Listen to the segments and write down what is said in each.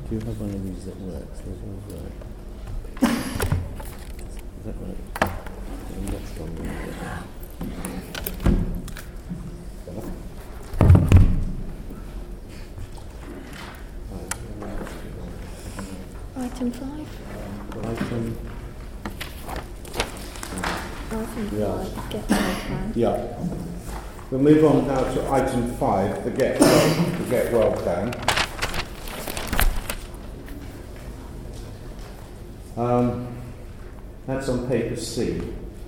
Do you have one of these that works? Does yours work? Does that work? The next one will Item 5. Item Yeah. 5, get well plan. Yeah. We'll move on now to item 5, the Get Well plan. That's on paper C.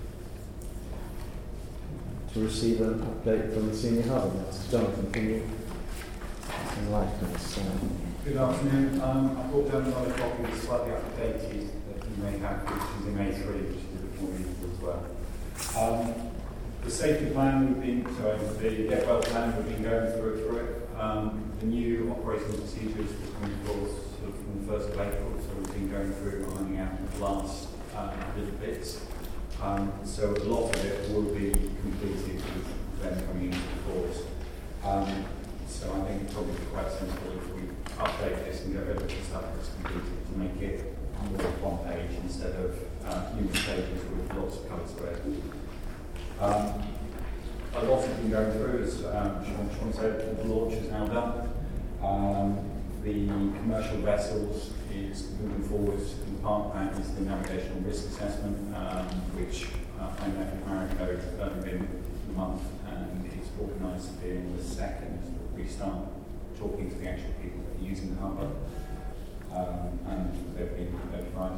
To receive an update from the Senior Harbour Master. Jonathan, can you enlighten us? Good afternoon. I brought down another copy that's slightly updated that you may have, which is in A3, which is a bit more readable as well. The safety plan the Get Well plan, we've been going through it. The new operating procedures will come in force sort of from the 1st of April, so we've been going through ironing out the last little bits. So a lot of it will be completed with them coming into force. So I think it's probably quite sensible if we update this and get rid of the stuff that's completed to make it more one page instead of numerous pages with lots of colour squares. A lot has been going through, as Sean said, the launch is now done. The commercial vessels is moving forward. The part of that is the navigational risk assessment, which I met with Marico earlier in the month, and it's organised to be in the 2nd. We start talking to the actual people that are using the harbour, and they've been notified.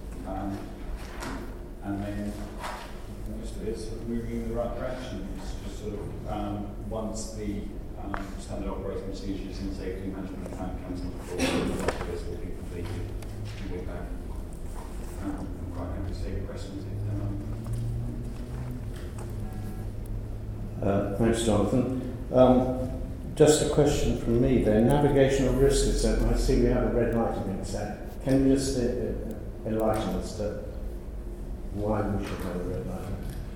And then most of it's sort of moving in the right direction. It's just sort of once the standard operating procedures and safety management plan comes into force, the rest of this will be completed with that. I'm quite happy to take questions if there are. Thanks, Jonathan. Just a question from me then. Navigational risk assessment. I see we have a red light against that. Can you just enlighten us to why we should have a red light?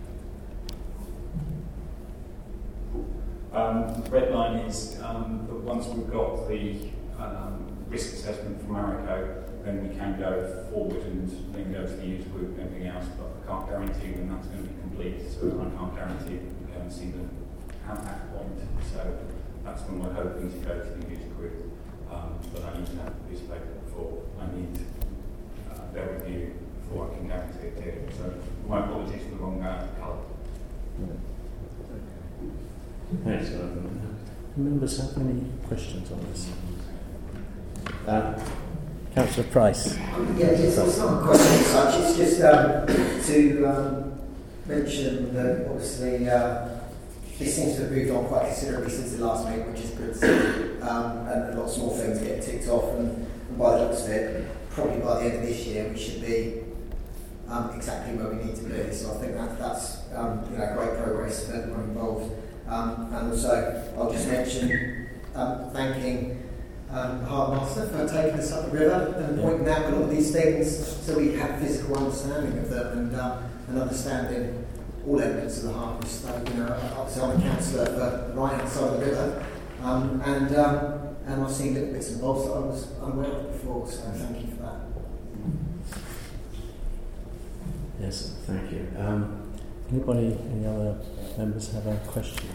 The red line is that once we've got the risk assessment from Marico, then we can go forward and then go to the user group and everything else, but I can't guarantee when that's going to be complete, so I can't guarantee that we can see them at that point. So that's when we're hoping to go to the user group, but I need to have this paper before. I need their review before I can guarantee it here. So my apologies for the wrong colour. Thanks, Jonathan. Members have any questions on this? Councillor Price. Yeah, it's not a question as such, it's just to mention that obviously this seems to have moved on quite considerably since the last meeting, which is good to see, and a lot of small things getting ticked off, and by the looks of it, probably by the end of this year we should be exactly where we need to be. So I think that's great progress for everyone involved. And also, I'll just mention thanking the Harbour Master for taking us up the river and pointing out a lot of these things so we have physical understanding of them and understanding all elements of the harbour. So, obviously I'm a councillor for the right-hand side of the river, and I've seen little bits and bobs that I was unaware of before, so thank you for that. Yes, thank you. Any other members have a question?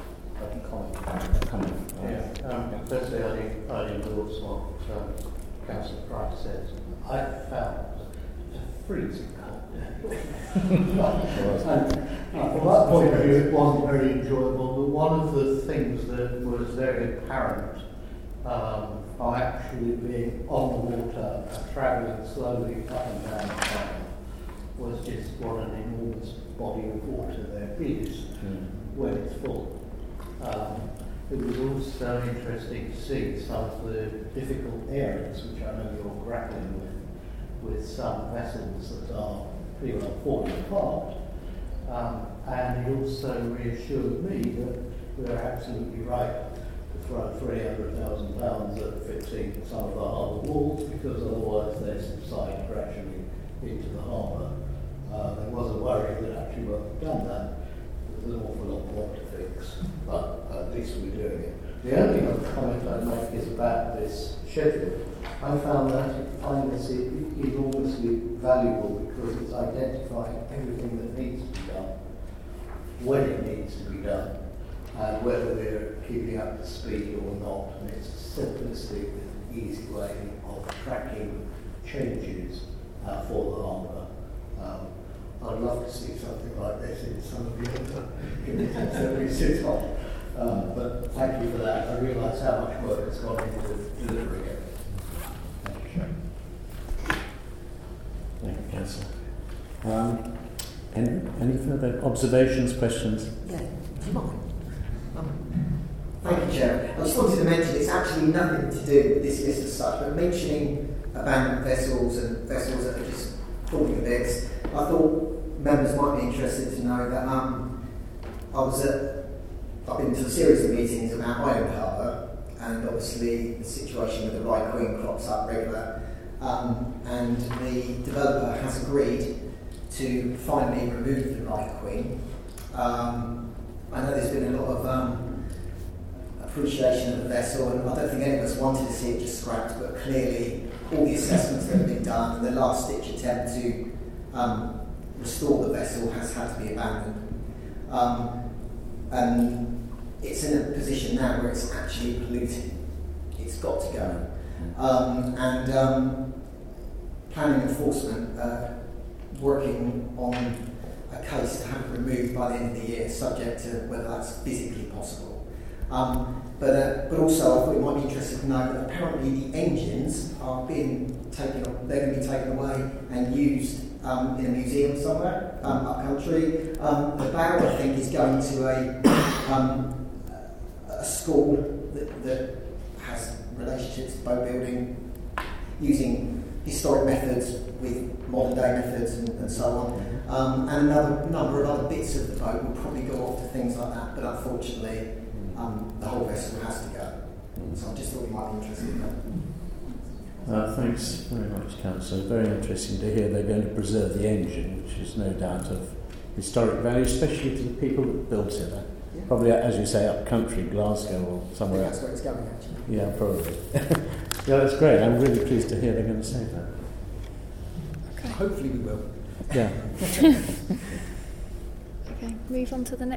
Firstly, I endorse what Councillor Price says. I found a freezing cold. From that point of view, it wasn't very enjoyable, but one of the things that was very apparent by actually being on the water and travelling slowly up and down the channel was just what an enormous body of water there is when it's full. It was also interesting to see some of the difficult areas which I know you're grappling with some vessels that are falling apart. And he also reassured me that we're absolutely right to throw £300,000 at fixing some of the harbour walls, because otherwise they subside gradually into the harbour. There was a worry that actually when we've done that, there's an awful lot more to fix, but at least we're doing it. The only other comment I'd make is about this schedule. I found this enormously valuable because it's identifying everything that needs to be done, when it needs to be done, and whether we're keeping up to speed or not. And it's a simplistic, easy way of tracking changes for the longer. I'd love to see something like this in some of the other committees that we sit on. But thank you for that. I realise how much work has gone into delivering it. Thank you, Chair. Thank you, Councillor. Any further observations, questions? Yeah, do you mind? Thank you, Chair. I just wanted to mention it's actually nothing to do with this list as such, but mentioning abandoned vessels and vessels that are just falling to bits, I thought members might be interested to know that I've been to a series of meetings about Island Harbour, and obviously the situation with the Right Queen crops up regular, and the developer has agreed to finally remove the Right Queen. I know there's been a lot of appreciation of the vessel, and I don't think any of us wanted to see it just scrapped, but clearly all the assessments that have been done and the last ditch attempt to restore the vessel has had to be abandoned. And it's in a position now where it's actually polluting. It's got to go. Planning enforcement working on a case to have it removed by the end of the year, subject to whether that's physically possible. But also I thought it might be interesting to know that apparently the engines are being taken, they're going to be taken away and used in a museum somewhere up country. The bow, I think, is going to a school that has relationships to boat building, using historic methods with modern day methods and so on. And another number of other bits of the boat will probably go off to things like that, but unfortunately the whole vessel has to go. So I just thought you might be interested in that. Thanks very much, Councillor. Very interesting to hear they're going to preserve the engine, which is no doubt of historic value, especially to the people that built it. Yeah. Probably, as you say, up country, Glasgow or somewhere That's else. where it's going, actually. Yeah, probably. Yeah, that's great. I'm really pleased to hear they're going to say that. Okay. Hopefully we will. Yeah. Okay, move on to the next.